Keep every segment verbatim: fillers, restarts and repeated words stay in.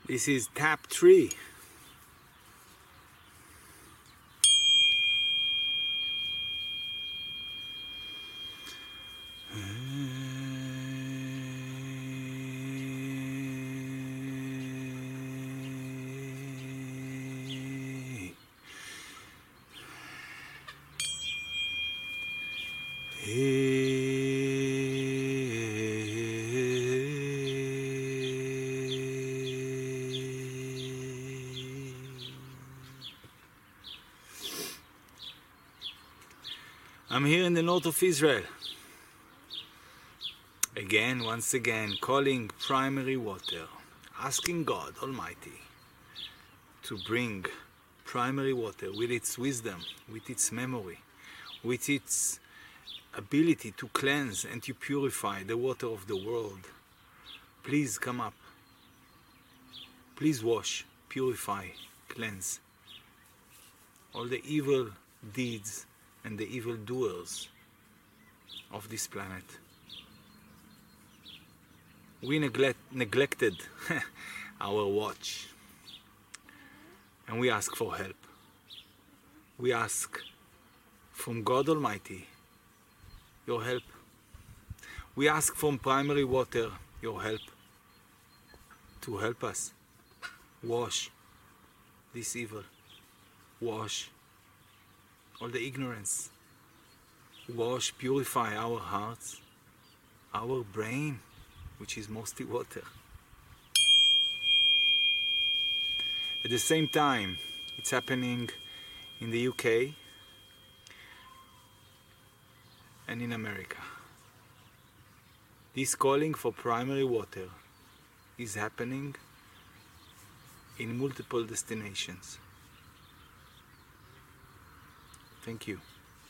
This is tap three. I'm here in the north of Israel. Again, once again, calling primary water, asking God Almighty to bring primary water with its wisdom, with its memory, with its ability to cleanse and to purify the water of the world. Please come up. Please wash, purify, cleanse all the evil deeds and the evil doers of this planet. We neglect, neglected our watch, and we ask for help. We ask from God Almighty your help. We ask from primary water your help to help us wash this evil, wash all the ignorance, wash, purify our hearts, our brain, which is mostly water. At the same time, it's happening in the U K and in America. This calling for primary water is happening in multiple destinations. Thank you.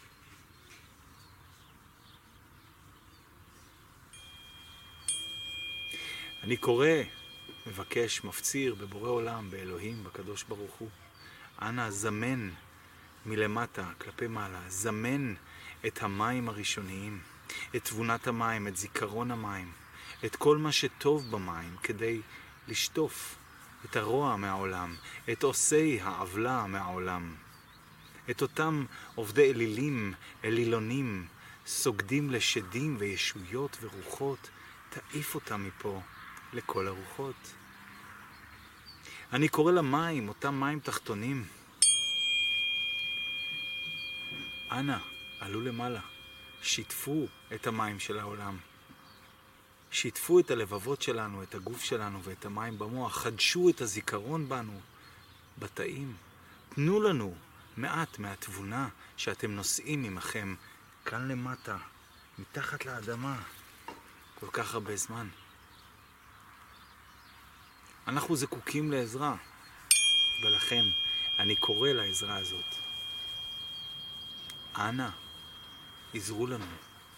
אני קורא, מבקש, מפציר בבורא עולם, באלוהים, בקדוש ברוך הוא. אנא זמן מלמטה כלפי מעלה, זמן את המים הראשוניים, את תבונת המים, את זיכרון המים, את כל מה שטוב במים, כדי לשטוף את הרוע מהעולם, את עושי העוולה מהעולם, את אותם עובדי אלילים, אלילונים, סוגדים לשדים וישויות ורוחות, תעיף אותם מפה לכל הרוחות. אני קורא למים, אותם מים תחתונים. אנא, עלו למעלה, שיתפו את המים של העולם. שיתפו את הלבבות שלנו, את הגוף שלנו ואת המים במוח. חדשו את הזיכרון בנו, בתאים. תנו לנו מעט מהתבונה שאתם נושאים ממכם כאן למטה, מתחת לאדמה, כל כך הרבה זמן. אנחנו זקוקים לעזרה, ולכן אני קורא לעזרה הזאת. אנא, עזרו לנו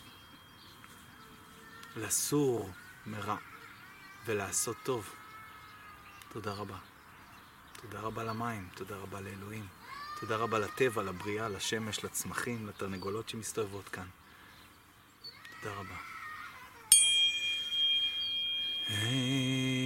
לסור מרע ולעשות טוב. תודה רבה. תודה רבה למים, תודה רבה לאלוהים. תודה רבה לטבע, לבריאה, לשמש, לצמחים, לתרנגולות שמסתובבות כאן. תודה רבה. Hey.